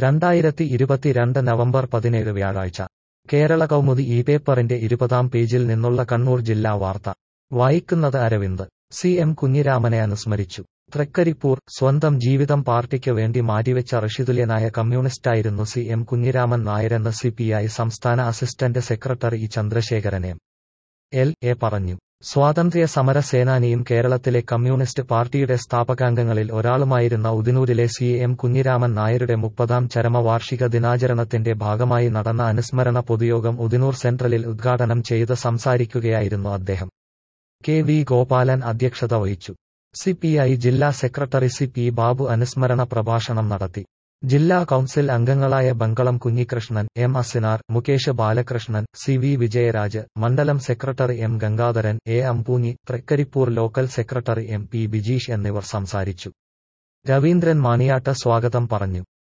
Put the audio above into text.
2022 November 17 വ്യാഴാഴ്ച കേരള കൗമുദി ഈ പേപ്പറിന്റെ 20-ാം പേജിൽ നിന്നുള്ള കണ്ണൂർ ജില്ലാ വാർത്ത വായിക്കുന്നത് അരവിന്ദ്. CM കുഞ്ഞിരാമനെ അനുസ്മരിച്ചു. തൃക്കരിപ്പൂർ. സ്വന്തം ജീവിതം പാർട്ടിക്ക് വേണ്ടി മാറ്റിവെച്ച ഋഷിതുല്യനായ കമ്മ്യൂണിസ്റ്റായിരുന്നു CM കുഞ്ഞിരാമൻ നായരെന്ന് CPI സംസ്ഥാന assistant secretary E. Chandrasekharan MLA പറഞ്ഞു. സ്വാതന്ത്ര്യ സമര സേനാനിയും കേരളത്തിലെ കമ്മ്യൂണിസ്റ്റ് പാർട്ടിയുടെ സ്ഥാപകാംഗങ്ങളിൽ ഒരാളുമായിരുന്ന ഉദിനൂരിലെ CM കുഞ്ഞിരാമൻ നായരുടെ 30-ാം ചരമവാർഷിക ദിനാചരണത്തിന്റെ ഭാഗമായി നടന്ന അനുസ്മരണ പൊതുയോഗം ഉദിനൂർ സെൻട്രലിൽ ഉദ്ഘാടനം ചെയ്ത് സംസാരിക്കുകയായിരുന്നു അദ്ദേഹം. KV ഗോപാലൻ അധ്യക്ഷത വഹിച്ചു. CPI ജില്ലാ സെക്രട്ടറി CP ബാബു അനുസ്മരണ പ്രഭാഷണം നടത്തി. ജില്ലാ കൗൺസിൽ അംഗങ്ങളായ ബങ്കളം കുഞ്ഞികൃഷ്ണൻ, M അസിനാർ, മുകേഷ് ബാലകൃഷ്ണൻ, CV വിജയരാജ്, മണ്ഡലം secretary M Gangadharan, A Ambunhi, Thrikaripur local secretary MP Bijeesh എന്നിവർ സംസാരിച്ചു. രവീന്ദ്രൻ മാണിയാട്ട് സ്വാഗതം പറഞ്ഞു.